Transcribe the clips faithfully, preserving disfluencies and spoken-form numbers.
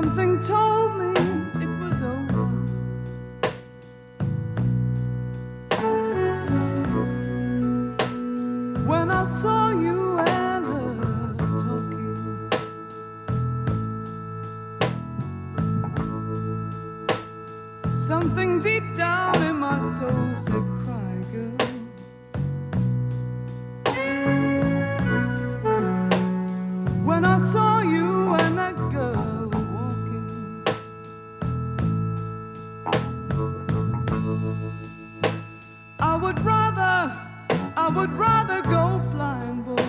Something told me it was over. When I saw you and her talking, something deep down in my soul said, cry, girl. When I saw you and that girl walking, I would rather, I would rather go blind, boy,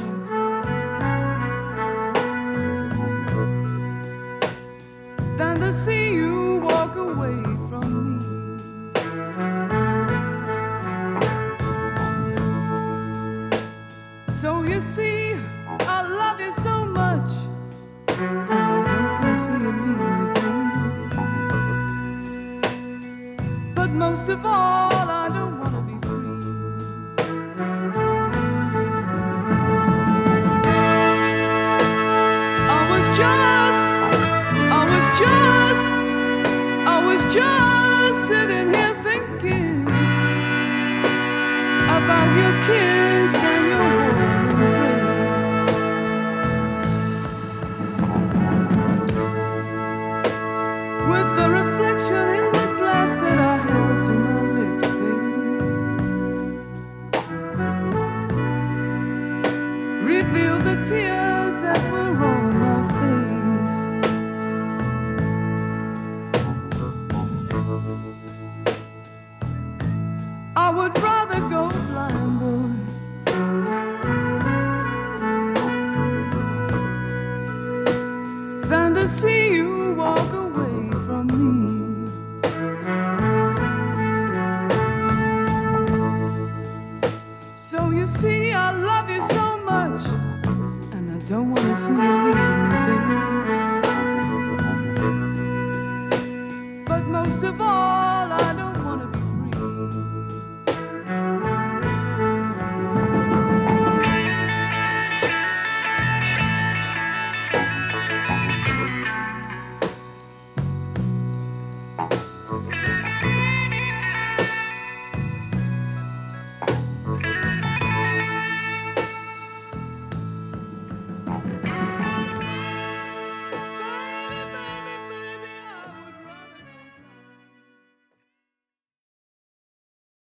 than to see you walk away from me. So you see, I love you so much, and I don't want to see you leave me, baby. But most of all, I don't want to be free. I was just, I was just, I was just sitting here thinking about your kiss and your warm embrace, with the reflection in the glass that I held to my lips, baby, revealed the tears that were on my face. I would rather go blind, boy, than to see you walk away from me. So you see, I love you so much, and I don't want to see you leave me, baby. But most of all,